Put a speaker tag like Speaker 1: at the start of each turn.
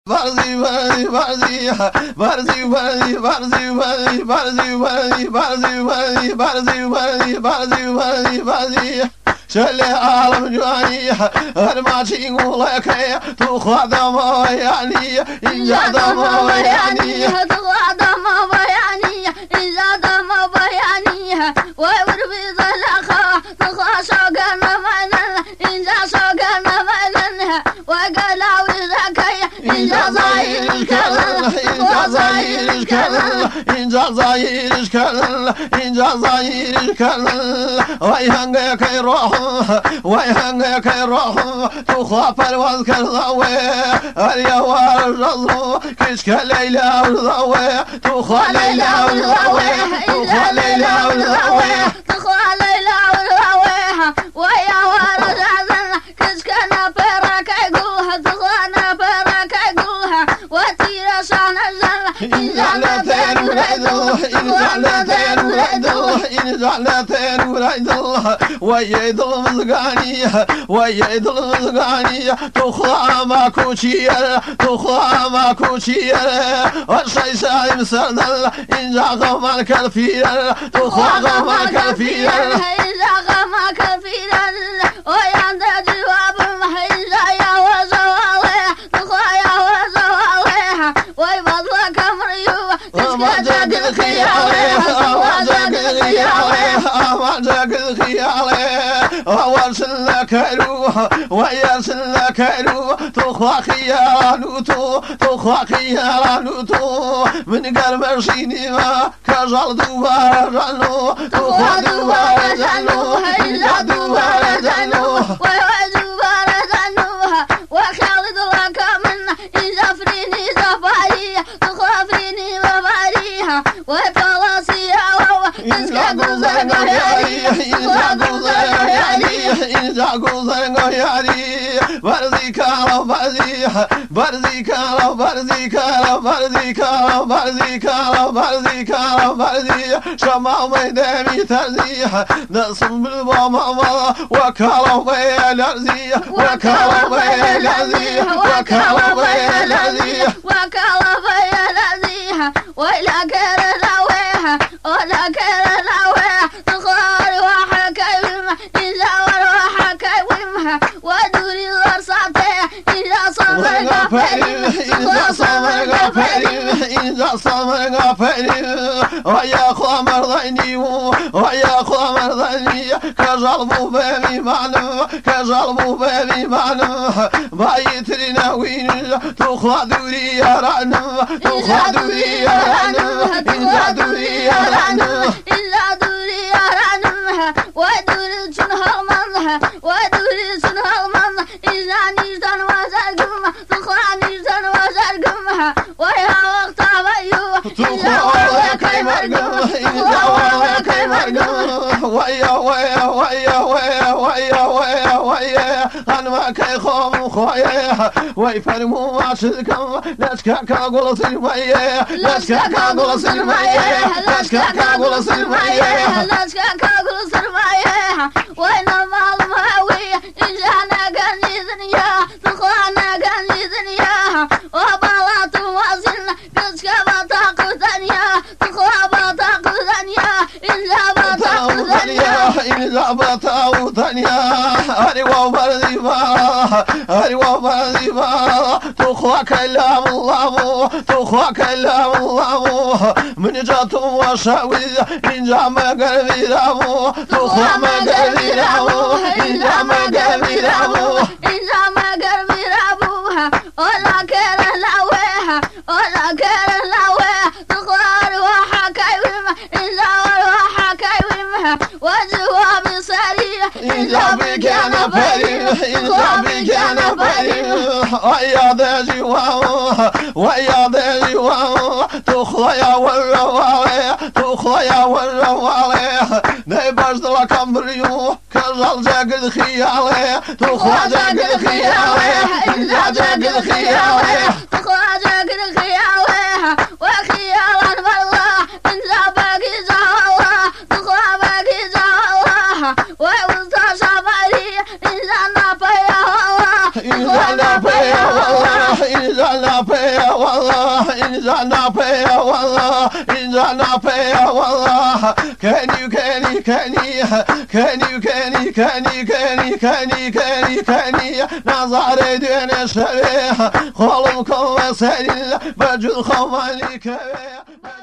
Speaker 1: Barzi, barzi, barzi, barzi, barzi, barzi, barzi, barzi, barzi, barzi, barzi, barzi, barzi, barzi, barzi, barzi. شل عالم جواني هرماتي يقولك تخدم يعني إذا دم يعني
Speaker 2: تخدم بياني إذا دم بياني ويربي ذلك تخشقنا منا إذا شقنا منا وقالوا ذكي إذا زاير الكلام إذا زاير الكلام إذا زاير الكلام إذا زاير الكلام ويهنجك يروح ويهنجك يروح تخاف الوزك الضوي اليوار الرضو كشك ليلى والضوي تخا ليلى والضوي تخا ليلى والضوي تخا ليلى والضوي ويوار الرضو كشك نبرك يقولها تخا نبرك يقولها وتيرا شان الزل
Speaker 1: إن زعلتين ولاد الله إن زعلتين ولاد الله إن زعلتين ولاد الله ويد المزقاني ويد المزقاني تخلع ما كوشير تخلع ما كوشير والشي سايم سردل إن زاغ مالك الفير تخلع مالك الفير
Speaker 2: إن زاغ مالك الفير وياند جواب محيزا يا وزوالي تخايا وزوالي ويبضلك مريوة
Speaker 1: أمازك الخيالي أمازك الخيالي أمازك الخيالي ووصل لك الروح ويصل لك الروح تخوى خيالوتو تخوى خيالوتو من قلب رشيني ما كجل دوبار جنو تخوى دوبار جنو إلا دوبار جنو
Speaker 2: ويوزوبار جنوها وخالد لك من إذا فريني زفاري تخوى فريني زفاريها وفلاسيها
Speaker 1: إذا قوزن غياري إذا قوزن غياري إذا قوزن غياري برزي كالا برزي برزي كالا برزي كالا برزي كالا برزي كالا برزي كالا برزي شمع ميدامي ترزي نصم بالبامامة وكالا بيلازي وكالا بيلازي وكالا بيلازي
Speaker 2: وكالا بيلازي ولا كرلاويها ولا كرلاويها تخاري وحكايمها إذا وحكايمها ودوري الرصاتي إذا صبر غفري
Speaker 1: إذا صبر غفري إذا صبر غفري ويا خمر ضيني ويا خمر ضيني كجلبو بابي معنا كجلبو بابي معنا بايترنا وين تخلع دوري يا رعنا تخلع دوري يا رعنا إذا دوري يا رعنا
Speaker 2: إلا دوري يا رعنا ودوري شنها المنها ودوري شنها المنها إذا نيزان وزرقمها تخلع نيزان وزرقمها ويا وقت عبيو
Speaker 1: تخلع ولا كي مرقمها إذا ولا كي مرقمها ويا ويا ويا ويا ويا ويا ويا أنا ما كي خوم خويا ويفرموا ما شركم لشكاكا قول سلمية لشكاكا قول سلمية لشكاكا قول سلمية
Speaker 2: لشكاكا قول سلمية وين المعلم هاوية إجانا قاني ذنيا تخوانا قاني ذنيا وبالات وازلنا كشكا بطاق ذنيا تخوا بطاق ذنيا إلا بطاق ذنيا
Speaker 1: إذا بطاق ذنيا أريوا برزيبا أريوا برزيبا تخوى كلام الله تخوى كلام الله من جاتهم وشاوي إن جاء ما قلبي رامو تخوى ما قلبي رامو إن جاء ما قلبي رامو
Speaker 2: إن جاء ما قلبي راموها ولا كان لاويها ولا كان لاويها تخوى روحها كيومها إن جاء روحها كيومها وجواب سريع
Speaker 1: إن جاء بك أنا فريم إن جاء بك أنا فريم ويا داجي ويا داجي تخوى يا والروالي تخوى يا والروالي نيباش دلا كمبريو كرجال جاق الخيالي تخوى جاق الخيالي إن جاء جاق الخيالي
Speaker 2: تخوى جاق الخيالي وخيالا بالله إن جاء باقي جاوالله تخوى باقي جاوالله ويوزا شبالي إن جاء نبيا والله
Speaker 1: إن جاء نبيا والله إن جاء نبيا والله إن جانا بيا والله إن جانا بيا والله كاني كاني كاني كاني كاني كاني كاني كاني كاني كاني نظر دين الشبيه خلقكم وسهل بجل خوالي كبيه